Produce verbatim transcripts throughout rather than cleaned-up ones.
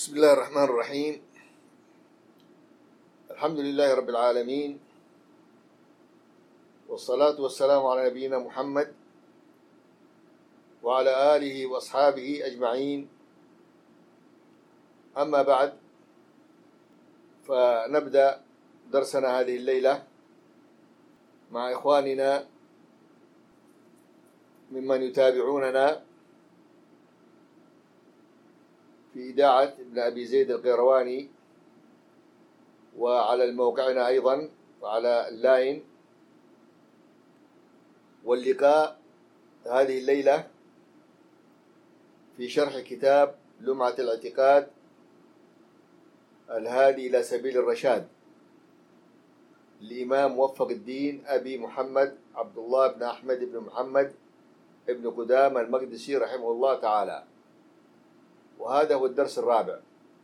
بسم الله الرحمن الرحيم. الحمد لله رب العالمين، والصلاة والسلام على نبينا محمد وعلى آله وأصحابه أجمعين. أما بعد، فنبدأ درسنا هذه الليلة مع إخواننا ممن يتابعوننا في إذاعة ابن أبي زيد القيرواني، وعلى موقعنا أيضا وعلى اللاين. واللقاء هذه الليلة في شرح كتاب لمعة الاعتقاد الهادي إلى سبيل الرشاد للإمام موفق الدين أبي محمد عبد الله بن أحمد بن محمد ابن قدامة المقدسي رحمه الله تعالى، وهذا هو الدرس الرابع.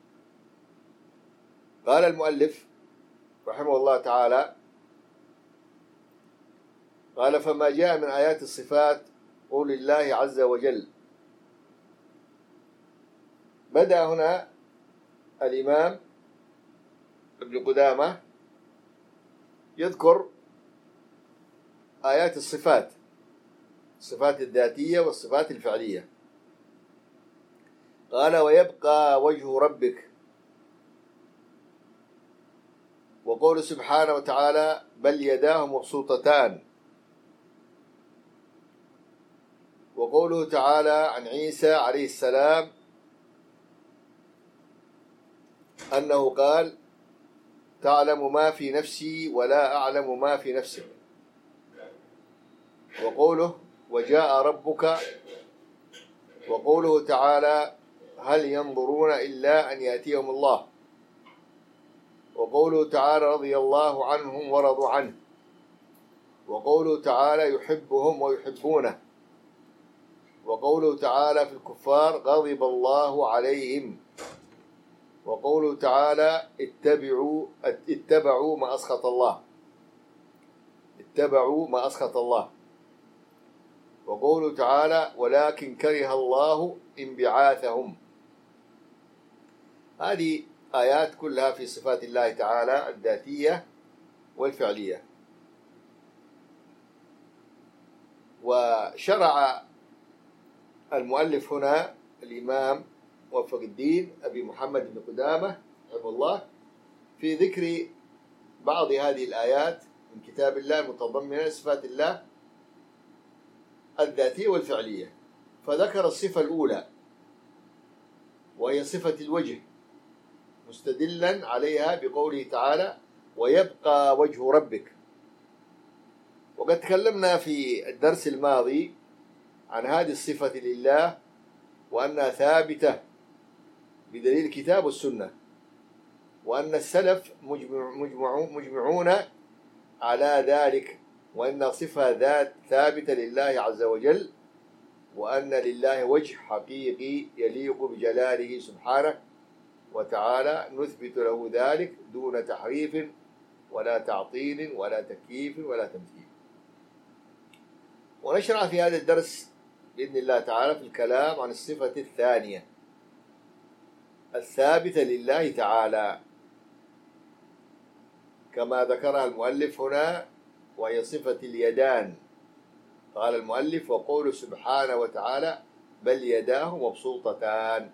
قال المؤلف رحمه الله تعالى: قال: فما جاء من آيات الصفات قول الله عز وجل. بدأ هنا الإمام ابن قدامة يذكر آيات الصفات، الصفات الذاتية والصفات الفعلية. قال: ويبقى وجه ربك، وقول سبحانه وتعالى: بل يداه مبسوطتان، وقوله تعالى عن عيسى عليه السلام أنه قال: تعلم ما في نفسي ولا أعلم ما في نفسك، وقوله: وجاء ربك، وقوله تعالى: هل ينظرون إلا أن يأتيهم الله، وقوله تعالى: رضي الله عنهم ورضوا عنه، وقوله تعالى: يحبهم ويحبونه، وقوله تعالى في الكفار: غضب الله عليهم، وقوله تعالى: اتبعوا اتبعوا ما أسخط الله اتبعوا ما أسخط الله، وقوله تعالى: ولكن كره الله انبعاثهم. هذه آيات كلها في صفات الله تعالى الذاتية والفعلية. وشرع المؤلف هنا الإمام موفق الدين أبي محمد بن قدامة رحمه الله في ذكر بعض هذه الآيات من كتاب الله المتضمنة صفات الله الذاتية والفعلية. فذكر الصفة الأولى وهي صفة الوجه، مستدلا عليها بقوله تعالى: ويبقى وجه ربك. وقد تكلمنا في الدرس الماضي عن هذه الصفة لله وأنها ثابتة بدليل الكتاب والسنة، وأن السلف مجمع مجمع مجمعون على ذلك، وأن صفة ذات ثابتة لله عز وجل، وأن لله وجه حقيقي يليق بجلاله سبحانه وتعالى، نثبت له ذلك دون تحريف ولا تعطيل ولا تكييف ولا تمثيل. ونشرع في هذا الدرس بإذن الله تعالى في الكلام عن الصفة الثانية الثابتة لله تعالى كما ذكرها المؤلف هنا، وهي صفة اليدان. قال المؤلف: وقول سبحانه وتعالى: بل يداه مبسوطتان.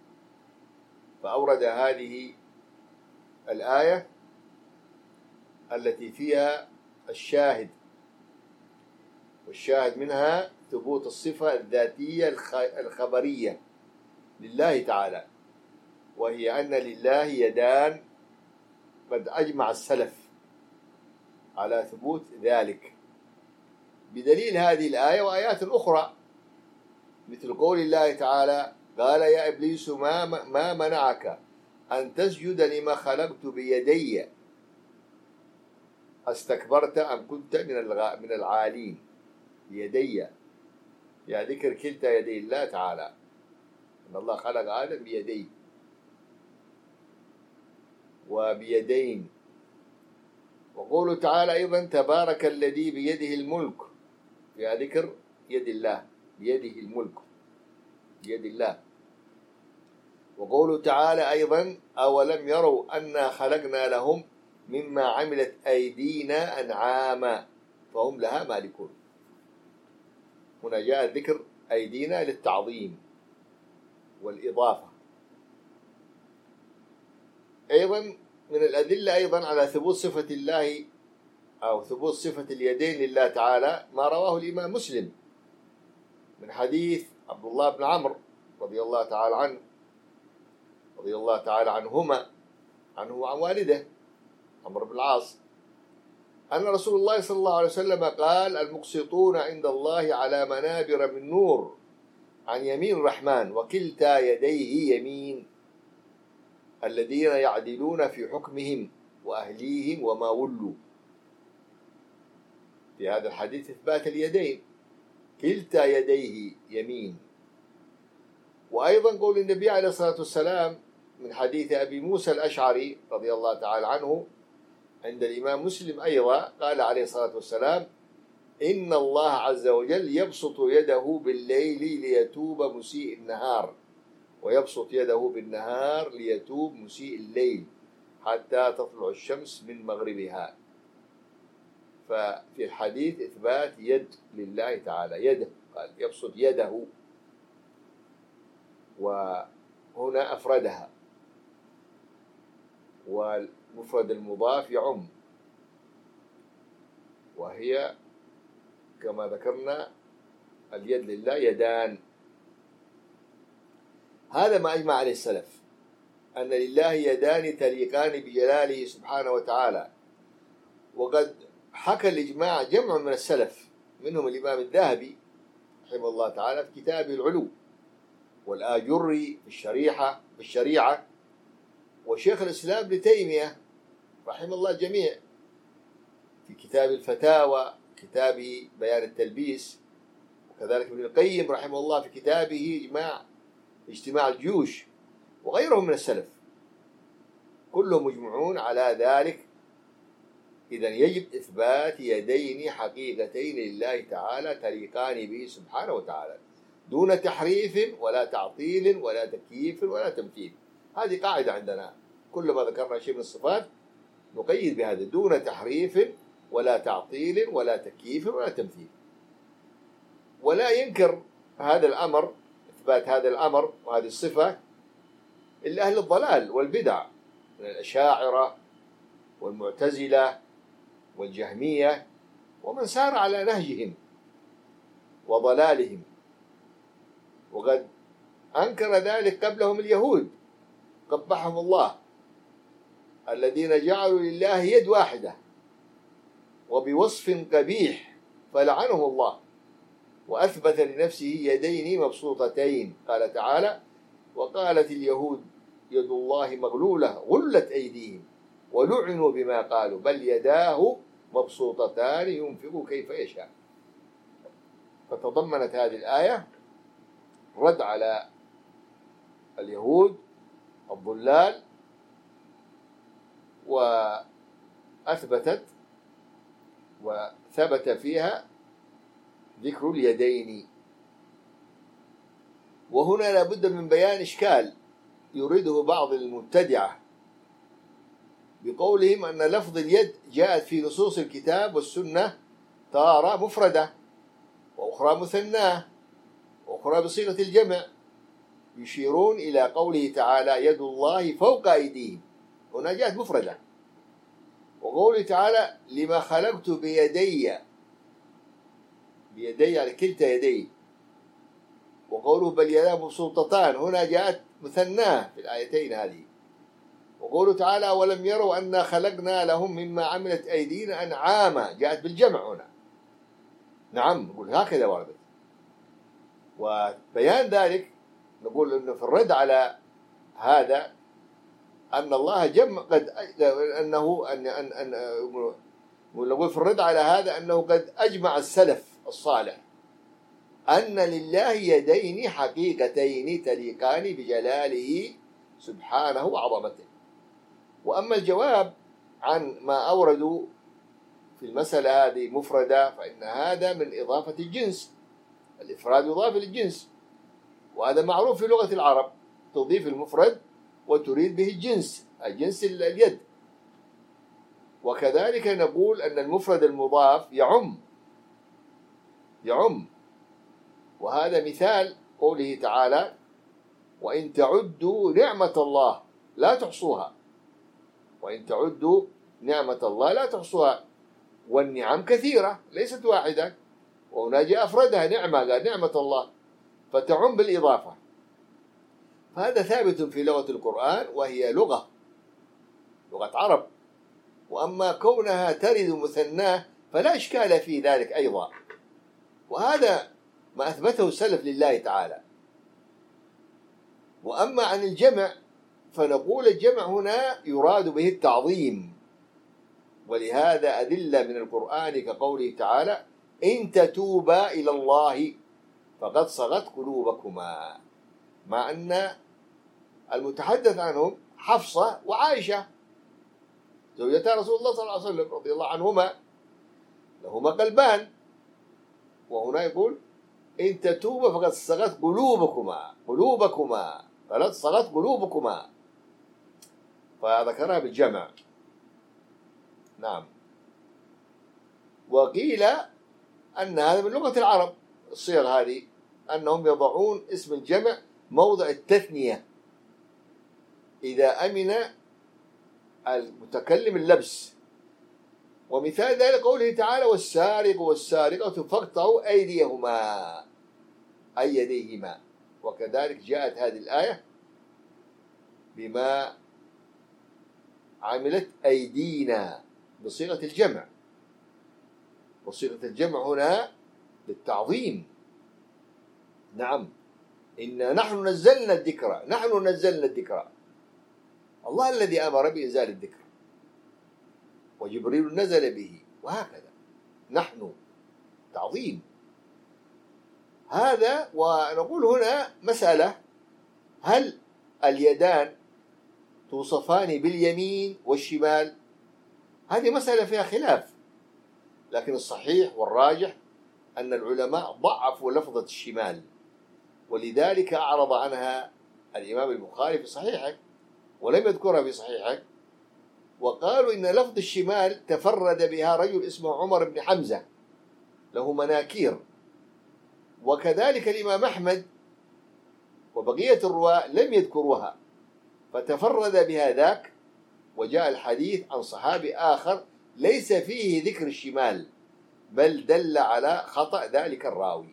فأورد هذه الآية التي فيها الشاهد، والشاهد منها ثبوت الصفة الذاتية الخبرية لله تعالى، وهي أن لله يدان. قد أجمع السلف على ثبوت ذلك بدليل هذه الآية وآيات أخرى، مثل قول الله تعالى: قال يا إبليس ما ما منعك أن تسجد لما خلقت بيدي استكبرت أم كنت من من العالين. بيدي، يعني ذكر كلتا يدي الله تعالى، أن الله خلق آدم بيديه وبيدين. وقوله تعالى أيضا: تبارك الذي بيده الملك، فيها ذكر يد الله، بيده الملك، بيد الله. وقوله تعالى أيضا أولم يروا أنا خلقنا لهم مما عملت أيدينا أنعاما فهم لها مالكون. هنا جاء ذكر أيدينا للتعظيم والإضافة. أيضا من الأدلة أيضا على ثبوت صفة الله أو ثبوت صفة اليدين لله تعالى ما رواه الإمام مسلم من حديث عبد الله بن عمرو رضي الله تعالى عنه رضي الله تعالى عنهما عنه وعن والده عمرو بن العاص أن رسول الله صلى الله عليه وسلم قال المقسطون عند الله على منابر من نور عن يمين الرحمن وكلتا يديه يمين الذين يعدلون في حكمهم وأهليهم وما ولوا. في هذا الحديث إثبات اليدين كلتا يديه يمين. وأيضا قول النبي عليه الصلاة والسلام من حديث أبي موسى الأشعري رضي الله تعالى عنه عند الإمام مسلم أيضا قال عليه الصلاة والسلام إن الله عز وجل يبسط يده بالليل ليتوب مسيء النهار ويبسط يده بالنهار ليتوب مسيء الليل حتى تطلع الشمس من مغربها. ففي الحديث إثبات يد لله تعالى يده قال يبسط يده وهنا أفردها والمفرد المضاف يعم وهي كما ذكرنا اليد لله يدان. هذا ما أجمع عليه السلف أن لله يدان تليقان بجلاله سبحانه وتعالى. وقد حكى الإجماع جمع من السلف منهم الإمام الذهبي رحمه الله تعالى في كتابه العلو والآجري في الشريعة في الشريعة وشيخ الإسلام ابن تيمية رحمه الله الجميع في كتاب الفتاوى كتابه بيان التلبيس وكذلك ابن القيم رحمه الله في كتابه إجماع اجتماع الجيوش وغيرهم من السلف كلهم مجمعون على ذلك. إذن يجب إثبات يدين حقيقتين لله تعالى تليقان به سبحانه وتعالى دون تحريف ولا تعطيل ولا تكييف ولا تمثيل. هذه قاعدة عندنا كل ما ذكرنا شيء من الصفات نقيد بهذا دون تحريف ولا تعطيل ولا تكييف ولا تمثيل. ولا ينكر هذا الأمر إثبات هذا الأمر وهذه الصفة إلا أهل الضلال والبدع من الأشاعرة والمعتزلة والجهمية ومن سار على نهجهم وضلالهم. وقد أنكر ذلك قبلهم اليهود قبحهم الله الذين جعلوا لله يد واحدة وبوصف قبيح فلعنه الله وأثبت لنفسه يدين مبسوطتين. قال تعالى وقالت اليهود يد الله مغلولة غلت أيديهم ولعنوا بما قالوا بل يداه مبسوطتان ينفق كيف يشاء. فتضمنت هذه الآية رد على اليهود الضلال وأثبتت وثبت فيها ذكر اليدين. وهنا لابد من بيان إشكال يريده بعض المبتدعة بقولهم أن لفظ اليد جاءت في نصوص الكتاب والسنة تارة مفردة وأخرى مثناه وأخرى بصيغة الجمع يشيرون إلى قوله تعالى يد الله فوق أيديهم هنا جاءت مفردة. وقوله تعالى لما خلقت بيدي بيدي على كلتا يدي. وقوله بل يداه مبسوطتان هنا جاءت مثناه في الآيتين هذه. وقوله تعالى ولم يروا أنا خلقنا لهم مما عملت أيدينا أنعاما جاءت بالجمع هنا. نعم نقول هكذا وردت. وبيان ذلك نقول أنه في الرد على هذا أن الله جمع قد أنه أن أن أن نقول في الرد على هذا أنه قد أجمع السلف الصالح أن لله يدين حقيقتين تليقان بجلاله سبحانه وعظمته. وأما الجواب عن ما أوردوا في المسألة هذه مفردة فإن هذا من إضافة الجنس. الإفراد يضاف للجنس وهذا معروف في لغة العرب تضيف المفرد وتريد به الجنس، الجنس اليد. وكذلك نقول أن المفرد المضاف يعم يعم وهذا مثال قوله تعالى: وإن تعدوا نعمة الله لا تحصوها. وإن تعدوا نعمة الله لا تحصوها، والنعم كثيرة ليست واحدة، وهنا جاء أفردها نعمة، قال نعمة الله، فتعم بالإضافة. فهذا ثابت في لغة القرآن، وهي لغة لغة عرب. وأما كونها ترد مثناه فلا إشكال في ذلك أيضا، وهذا ما أثبته السلف لله تعالى. وأما عن الجمع فنقول الجمع هنا يراد به التعظيم، ولهذا أدلة من القرآن كقوله تعالى: إن تتوبا إلى الله فقد صغت قلوبكما، مع أن المتحدث عنهم حفصة وعائشة زوجتا رسول الله صلى الله عليه وسلم رضي الله عنهما، لهما قلبان، وهنا يقول إن تتوبا فقد صغت قلوبكما قلوبكما فقد صغت قلوبكما، فذكرها بالجمع. نعم. وقيل أن هذا من لغة العرب، الصيغ هذه أنهم يضعون اسم الجمع موضع التثنية إذا أمن المتكلم اللبس. ومثال ذلك قوله تعالى: والسارق والسارقة فاقطعوا أيديهما أي يديهما. وكذلك جاءت هذه الآية بما عملت أيدينا بصيغة الجمع، وصيغة الجمع هنا للتعظيم. نعم، إنا نحن نزلنا الذكر نحن نزلنا الذكر، الله الذي أمر بإنزال الذكر، وجبريل نزل به، وهكذا. نحن تعظيم هذا. ونقول هنا مسألة: هل اليدان توصفان باليمين والشمال؟ هذه مسألة فيها خلاف، لكن الصحيح والراجح أن العلماء ضعفوا لفظة الشمال، ولذلك أعرض عنها الإمام البخاري في صحيحه ولم يذكرها في صحيحه، وقالوا إن لفظ الشمال تفرد بها رجل اسمه عمر بن حمزة له مناكير، وكذلك الإمام أحمد وبقية الرواة لم يذكروها، فتفرد بها ذاك. وجاء الحديث عن صحابي آخر ليس فيه ذكر الشمال، بل دل على خطأ ذلك الراوي.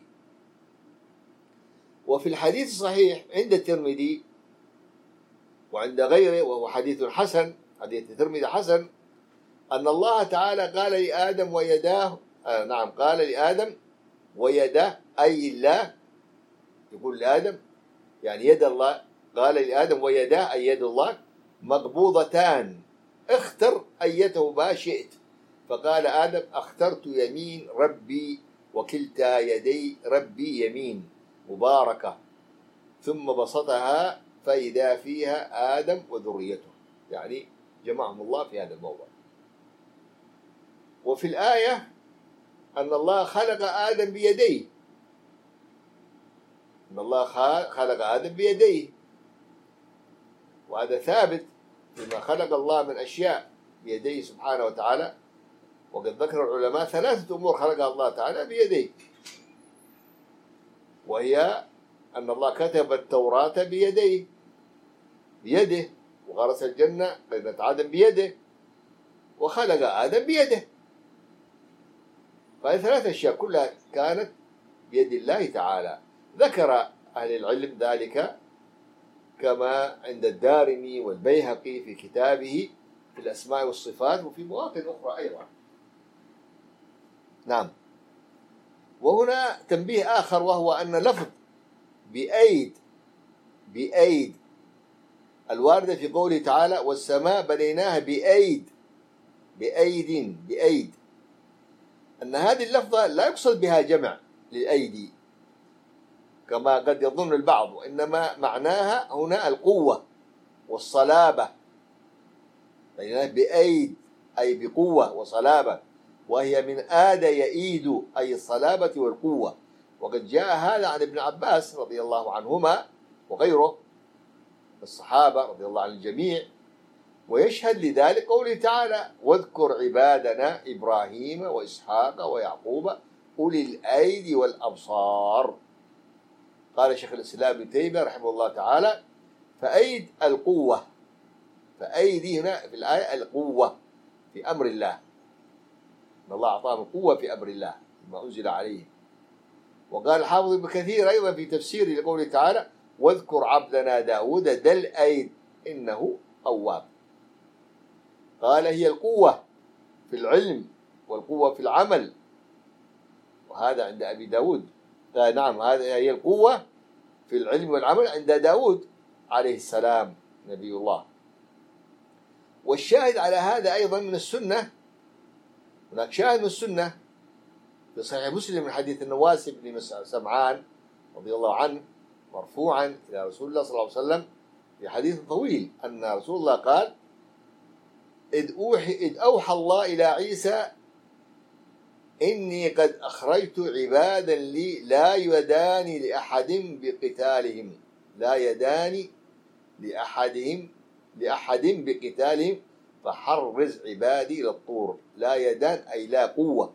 وفي الحديث الصحيح عند الترمذي وعند غيره، وهو حديث حسن، حديث الترمذي حسن، أن الله تعالى قال لآدم ويداه آه نعم قال لآدم ويداه أي الله، يقول لآدم يعني يد الله، قال لآدم ويداه أي يد الله مقبوضتان اختر أيتهما شئت، فقال آدم اخترت يمين ربي وكلتا يدي ربي يمين مباركة، ثم بسطها فإذا فيها آدم وذريته، يعني جمعهم الله في هذا الموضع. وفي الآية أن الله خلق آدم بيديه، أن الله خلق آدم بيديه، وهذا ثابت فيما خلق الله من أشياء بيديه سبحانه وتعالى. وقد ذكر العلماء ثلاثة أمور خلقها الله تعالى بيديه، وهي أن الله كتب التوراة بيديه بيده، وغرس الجنة جنة عدن بيده، وخلق آدم بيده. فهذه ثلاث أشياء كلها كانت بيد الله تعالى. ذكر أهل العلم ذلك كما عند الدارمي والبيهقي في كتابه في الأسماء والصفات، وفي مواطن أخرى أيضا. نعم. وهنا تنبيه آخر، وهو أن لفظ بأيد بأيد الواردة في قوله تعالى: والسماء بنيناها بأيد بأيد بأيد، أن هذه اللفظة لا يقصد بها جمع للأيدي كما قد يظن البعض، وإنما معناها هنا القوة والصلابة، بينها بأيد أي بقوة وصلابة، وهي من آد يئيد أي الصلابة والقوة. وقد جاء هذا عن ابن عباس رضي الله عنهما وغيره الصحابة رضي الله عن الجميع. ويشهد لذلك قوله تعالى: واذكر عبادنا إبراهيم وإسحاق ويعقوب أولي الأيدي والأبصار. قال شيخ الإسلام ابن تيمية رحمه الله تعالى: فأيد القوة، فأيدي هنا في الآية القوة في أمر الله، إن الله أعطاهم القوة في أمر الله ما أنزل عليه. وقال الحافظ ابن كثير أيضا في تفسيره لقوله تعالى: واذكر عبدنا داود ذا الأيد إنه أواب. قال هي القوة في العلم والقوة في العمل، وهذا عند أبي داود. قال نعم، هذا هي القوة في العلم والعمل عند داود عليه السلام نبي الله. والشاهد على هذا أيضا من السنة، هناك شاهد من السنة في صحيح مسلم من حديث النواس بن سمعان رضي الله عنه مرفوعا إلى رسول الله صلى الله عليه وسلم في حديث طويل أن رسول الله قال: إذ أوحي إذ أوحى الله إلى عيسى إني قد أخرجت عبادا لي لا يداني لأحد بقتالهم، لا يداني لأحدهم لأحد بقتالهم فحرز عبادي إلى الطور. لا يدان أي لا قوة،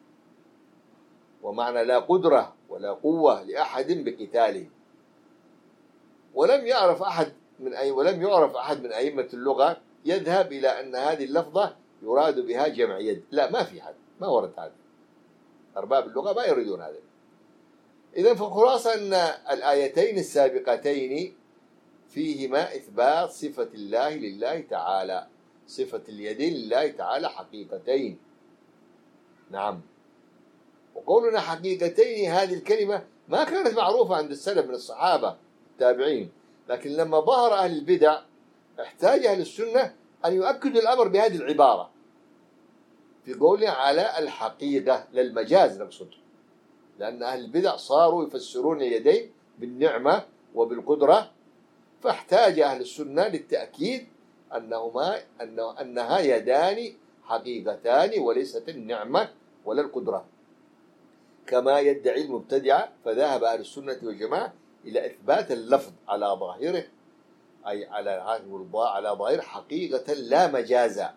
ومعنى لا قدرة ولا قوة لأحد بقتالهم. ولم يعرف أحد من أي ولم يعرف أحد من أئمة اللغة يذهب إلى أن هذه اللفظة يراد بها جمع يد، لا، ما في حد، ما ورد هذا، أرباب اللغة ما يريدون هذا. إذن فالخلاصة أن الآيتين السابقتين فيهما إثبات صفة الله لله تعالى، صفة اليدين لله تعالى حقيقتين. نعم. وقولنا حقيقتين هذه الكلمة ما كانت معروفة عند السلف من الصحابة التابعين، لكن لما ظهر أهل البدع احتاج أهل السنة أن يؤكدوا الأمر بهذه العبارة في قولنا على الحقيقة للمجاز نقصد، لأن أهل البدع صاروا يفسرون اليدين بالنعمة وبالقدرة، فاحتاج أهل السنة للتأكيد أنهما أنه أنها يدان حقيقتان وليست النعمة ولا القدرة كما يدعي المبتدعة. فذهب أهل السنة والجماعة إلى إثبات اللفظ على ظاهره، أي على على ظاهر حقيقة لا مجازا.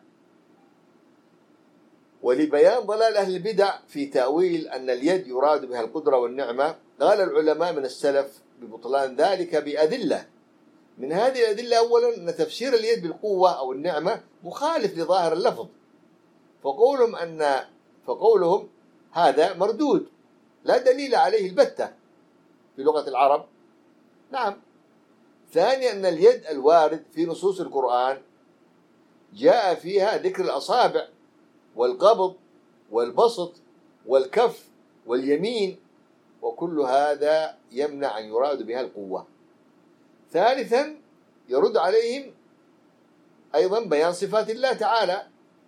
ولبيان ضلال أهل البدع في تأويل أن اليد يراد بها القدرة والنعمة، قال العلماء من السلف ببطلان ذلك بأدلة. من هذه الأدلة أولا أن تفسير اليد بالقوة أو النعمة مخالف لظاهر اللفظ، فقولهم أن فقولهم هذا مردود لا دليل عليه البتة في لغة العرب. نعم. ثانيا أن اليد الوارد في نصوص القرآن جاء فيها ذكر الأصابع والقبض والبسط والكف واليمين، وكل هذا يمنع أن يراد بها القوة. ثالثا يرد عليهم أيضا بيان صفات الله تعالى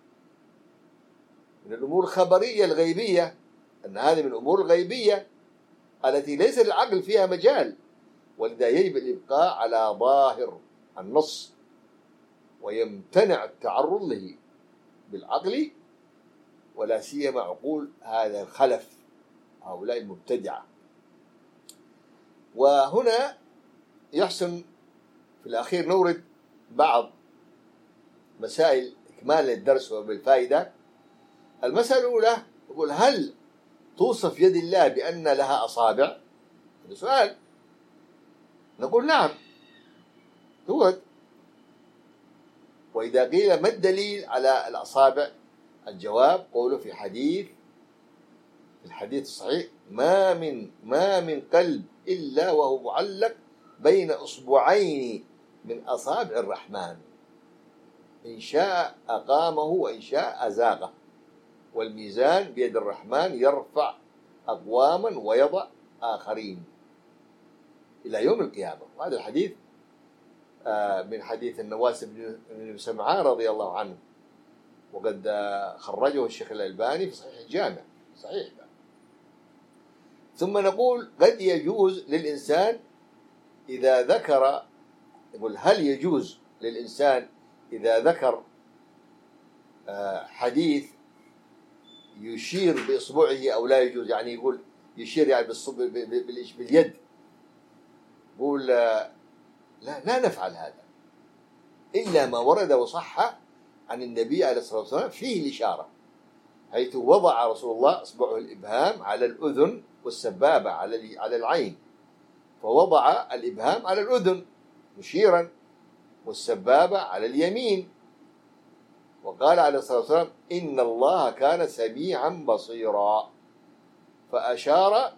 من الأمور الخبرية الغيبية، أن هذه من الأمور الغيبية التي ليس للعقل فيها مجال، ولذا يجب الإبقاء على ظاهر النص ويمتنع التعرض له بالعقل، ولا سيما عقول هذا الخلف هؤلاء المبتدعة. وهنا يحسن في الأخير نورد بعض مسائل إكمال للدرس وبالفائدة. المسألة الأولى يقول: هل توصف يد الله بأن لها أصابع؟ هذا سؤال. نقول نعم تورد. وإذا قيل ما الدليل على الأصابع؟ الجواب قوله في حديث الحديث الصحيح: ما من ما من قلب إلا وهو معلق بين أصبعين من أصابع الرحمن، إن شاء أقامه وإن شاء أزاغه، والميزان بيد الرحمن يرفع أقواما ويضع آخرين إلى يوم القيامة. وهذا الحديث من حديث النواس بن سمعان رضي الله عنه، وقد خرجه الشيخ الألباني في صحيح الجامع صحيح. ثم نقول: قد يجوز للإنسان إذا ذكر، يقول هل يجوز للإنسان إذا ذكر حديث يشير بإصبعه أو لا يجوز؟ يعني يقول يشير يعني باليد، يقول لا لا نفعل هذا، إلا ما ورد وصح عن النبي عليه الصلاة والسلام فيه الإشارة، حيث وضع رسول الله إصبعه الإبهام على الأذن والسبابة على على العين، فوضع الإبهام على الأذن مشيرا والسبابة على اليمين، وقال عليه الصلاة والسلام إن الله كان سميعا بصيرا، فأشار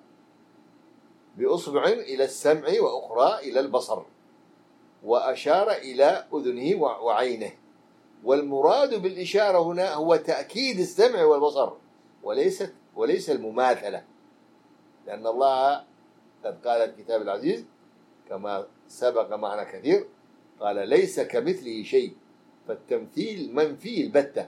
بأصبع إلى السمع وأخرى إلى البصر، وأشار إلى أذنه وعينه. والمراد بالإشارة هنا هو تأكيد السمع والبصر وليس وليس المماثلة، لأن الله قد قال الكتاب العزيز كما سبق معنا كثير، قال ليس كمثله شيء، فالتمثيل منفي البتة.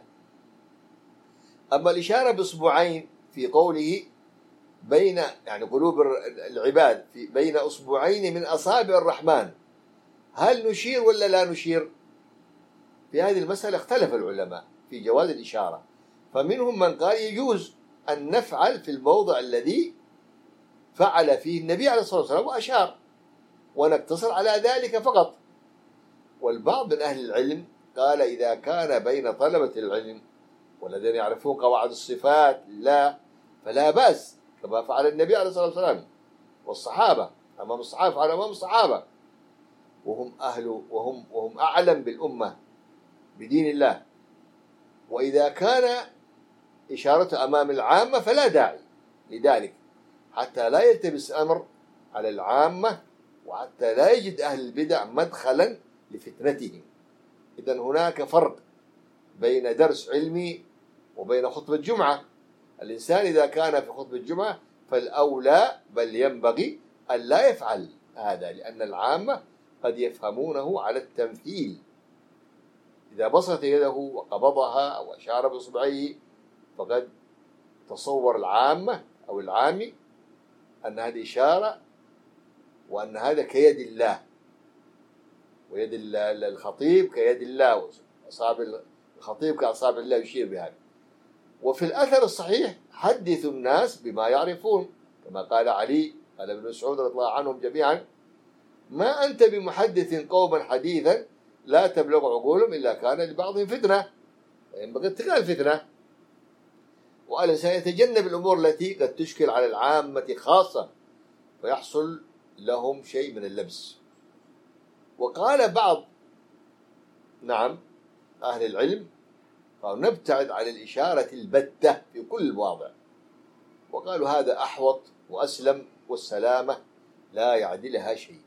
أما الإشارة بأصبعين في قوله بين يعني قلوب العباد في بين أصبعين من أصابع الرحمن، هل نشير ولا لا نشير؟ في هذه المسألة اختلف العلماء في جواز الإشارة، فمنهم من قال يجوز أن نفعل في الموضع الذي فعل فيه النبي عليه الصلاة والسلام وأشار، ونقتصر على ذلك فقط. والبعض من أهل العلم قال إذا كان بين طلبة العلم والذين يعرفون قواعد الصفات لا فلا بأس، كما فعل النبي عليه الصلاة والسلام والصحابة أمام الصحابة فعل أمام الصحابة، وهم أهل وهم وهم أعلم بالأمة بدين الله. وإذا كان إشارته أمام العامة فلا داعي لذلك، حتى لا يلتبس أمر على العامة، وحتى لا يجد أهل البدع مدخلا لفتنتهم. إذن هناك فرق بين درس علمي وبين خطبة جمعة. الإنسان إذا كان في خطبة الجمعة فالأولى بل ينبغي أن لا يفعل هذا، لأن العامة قد يفهمونه على التمثيل. إذا بسط يده وقبضها أو أشار بإصبعيه فقد تصور العامة أو العامي أن هذه إشارة وأن هذا كيد الله، ويد الخطيب كيد الله، أصابع الخطيب كأصابع الله يشير بهذا. وفي الأثر الصحيح حدثوا الناس بما يعرفون، كما قال علي قال ابن مسعود رضي الله عنهم جميعا ما أنت بمحدث قوما حديثا لا تبلغ عقولهم إلا كان لبعضهم فتنة، ينبغي اتقاء الفتنة، والإنسان يتجنب الأمور التي قد تشكل على العامة خاصة فيحصل لهم شيء من اللبس. وقال بعض نعم أهل العلم قالوا نبتعد عن الإشارة البتة في كل مواضع، وقالوا هذا أحوط وأسلم والسلامة لا يعدلها شيء.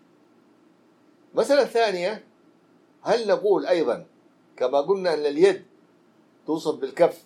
مسألة ثانية، هل نقول أيضا كما قلنا أن اليد توصف بالكف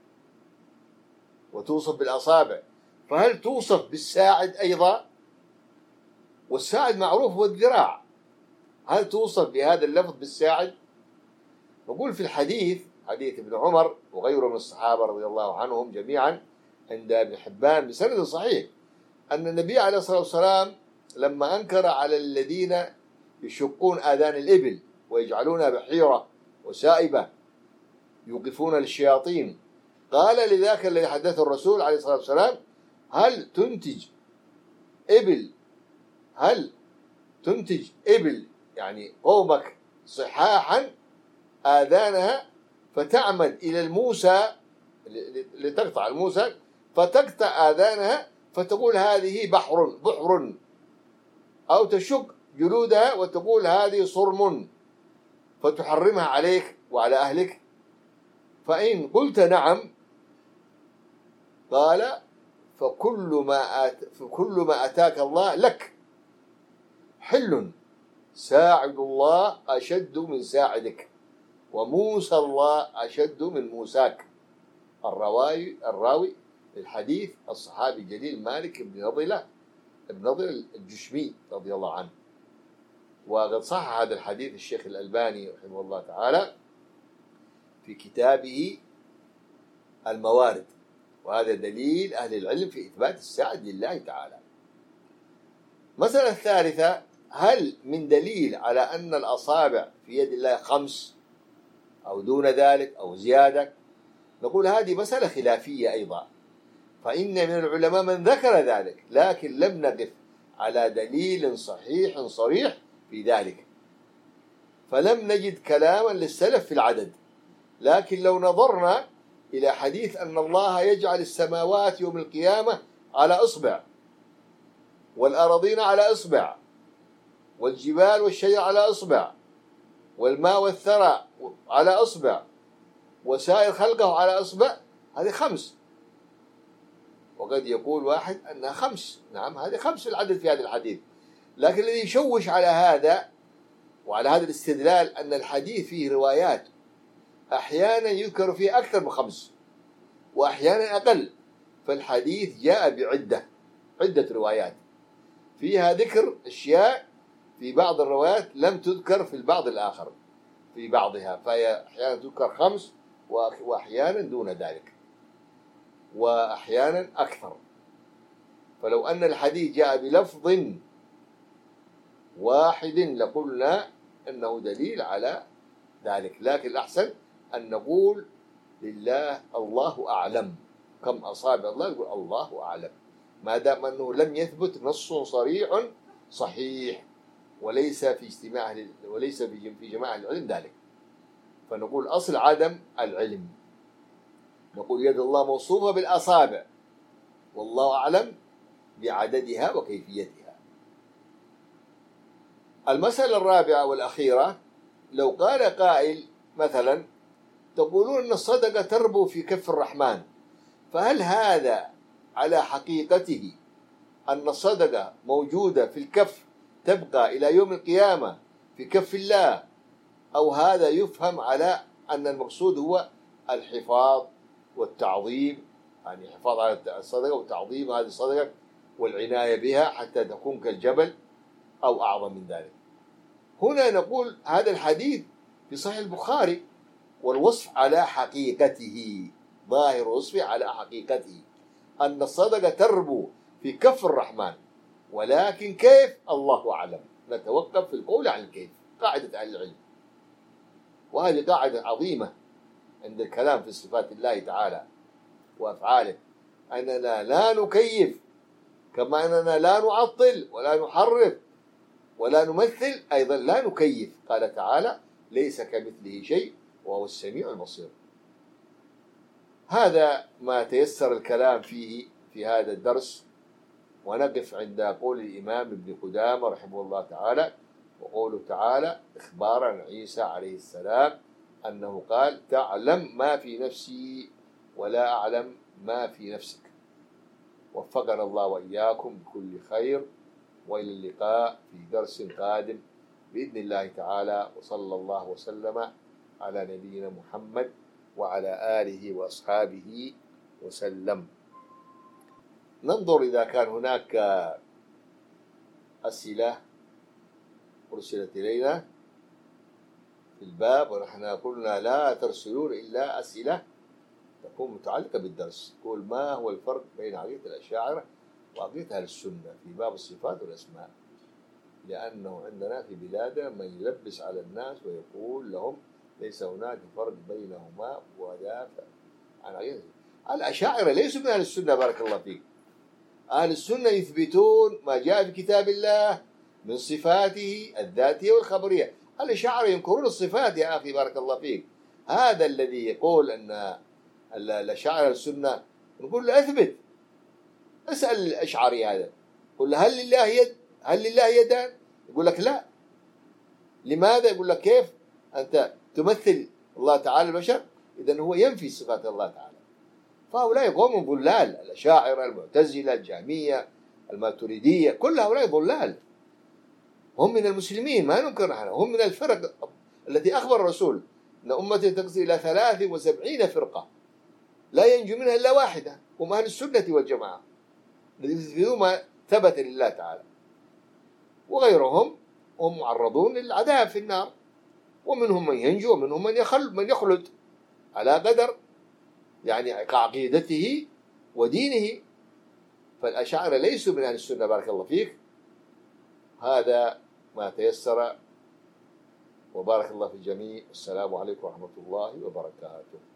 وتوصف بالأصابع، فهل توصف بالساعد أيضا؟ والساعد معروف هو الذراع، هل توصف بهذا اللفظ بالساعد؟ نقول في الحديث حديث ابن عمر وغيره من الصحابة رضي الله عنهم جميعا عند ابن حبان بسند صحيح أن النبي عليه الصلاة والسلام لما أنكر على الذين يشقون آذان الإبل ويجعلونها بحيرة وسائبة يوقفون للشياطين، قال لذاك الذي حدثه الرسول عليه الصلاة والسلام هل تنتج إبل هل تنتج إبل يعني قومك صحاحا آذانها فتعمد إلى الموسى لتقطع الموسى فتقطع آذانها فتقول هذه بحر بحر، أو تشق جلودها وتقول هذه صرم فتحرمها عليك وعلى أهلك؟ فإن قلت نعم قال فكل ما آت فكل ما أتاك الله لك حل، ساعد الله أشد من ساعدك، وموسى الله أشد من موساك. الرواي الراوي الحديث الصحابي الجليل مالك بن نضلة بن نضلة الجشمي رضي الله عنه، وقد صح هذا الحديث الشيخ الألباني رحمه الله تعالى في كتابه الموارد، وهذا دليل أهل العلم في إثبات الساعد لله تعالى. مسألة الثالثة، هل من دليل على أن الأصابع في يد الله خمس أو دون ذلك أو زيادة؟ نقول هذه مسألة خلافية أيضا، فإن من العلماء من ذكر ذلك لكن لم نقف على دليل صحيح صريح في ذلك. فلم نجد كلاما للسلف في العدد. لكن لو نظرنا إلى حديث أن الله يجعل السماوات يوم القيامة على إصبع، والأراضين على إصبع، والجبال والشجر على إصبع، والماء والثرى على إصبع، وسائر خلقه على إصبع، هذه خمس. وقد يقول واحد أنها خمس، نعم هذه خمس العدد في هذا الحديث. لكن الذي يشوش على هذا وعلى هذا الاستدلال أن الحديث فيه روايات أحيانا يذكر فيه أكثر من خمس وأحيانا أقل. فالحديث جاء بعدة عدة روايات فيها ذكر أشياء في بعض الروايات لم تذكر في البعض الآخر في بعضها، فهي أحيانا تذكر خمس وأحيانا دون ذلك وأحيانا أكثر. فلو أن الحديث جاء بلفظ واحد لقلنا أنه دليل على ذلك، لكن الأحسن أن نقول لله الله أعلم، كم أصابع الله نقول الله أعلم، ما دام أنه لم يثبت نص صريح صحيح وليس في اجتماع وليس في جماعة العلم ذلك. فنقول أصل عدم العلم. نقول يد الله موصوفة بالأصابع والله أعلم بعددها وكيفيتها. المسألة الرابعة والأخيرة، لو قال قائل مثلا تقولون أن الصدقة تربو في كف الرحمن، فهل هذا على حقيقته أن الصدقة موجودة في الكف تبقى إلى يوم القيامة في كف الله، أو هذا يفهم على أن المقصود هو الحفاظ والتعظيم، يعني حفاظ على الصدقة وتعظيم هذه الصدقة والعناية بها حتى تكون كالجبل أو أعظم من ذلك؟ هنا نقول هذا الحديث في صحيح البخاري، والوصف على حقيقته، ظاهر وصفه على حقيقته أن الصدقة تربو في كف الرحمن، ولكن كيف الله أعلم. نتوقف في القول عن الكيف، قاعدة أهل العلم، وهذه قاعدة عظيمة عند الكلام في صفات الله تعالى وأفعاله، أننا لا نكيف كما أننا لا نعطل ولا نحرف ولا نمثل، أيضا لا نكيف. قال تعالى ليس كمثله شيء وهو السميع البصير. هذا ما تيسر الكلام فيه في هذا الدرس، ونقف عند قول الإمام ابن قدامة رحمه الله تعالى وقوله تعالى إخبارا عن عيسى عليه السلام أنه قال تعلم ما في نفسي ولا أعلم ما في نفسك. وفقنا الله وإياكم بكل خير، وإلى اللقاء في درس قادم بإذن الله تعالى، وصلى الله وسلم على نبينا محمد وعلى آله وأصحابه وسلم. ننظر إذا كان هناك أسئلة أرسلت إلينا في الباب، ونحن قلنا لا ترسلون إلا أسئلة تكون متعلقة بالدرس. تقول ما هو الفرق بين عقيدة الأشاعرة وعقيدة أهل السنة في باب الصفات والأسماء؟ لأنه عندنا في بلادنا من يلبس على الناس ويقول لهم ليس هناك فرق بينهما ودافع عن عقيدة. الأشاعرة ليسوا من أهل السنة بارك الله فيك. أهل السنة يثبتون ما جاء في كتاب الله من صفاته الذاتية والخبرية. الأشاعرة ينكرون الصفات يا أخي بارك الله فيك. هذا الذي يقول أن الأشاعرة السنة، نقول له أثبت، اسأل الأشعري هذا قل له هل لله يد؟ هل لله يدان؟ يقول لك لا. لماذا؟ يقول لك كيف أنت تمثل الله تعالى البشر؟ إذن هو ينفي صفات الله تعالى. فهؤلاء قوم ضلال، الأشاعرة المعتزلة الجهمية الماتريدية، كل هؤلاء ضلال، هم من المسلمين ما ننكر نحن، هم من الفرق التي أخبر الرسول أن أمتي تقسم إلى ثلاث وسبعين فرقة لا ينجو منها إلا واحدة، هم أهل السنة والجماعة الذي يثبتون ما ثبت لله تعالى، وغيرهم هم معرضون للعذاب في النار، ومنهم من ينجو ومنهم من يخلد من يخلد على قدر يعني كعقيدته ودينه. فالأشاعرة ليسوا من أهل السنة بارك الله فيك. هذا ما تيسر، وبارك الله في الجميع. السلام عليكم ورحمة الله وبركاته.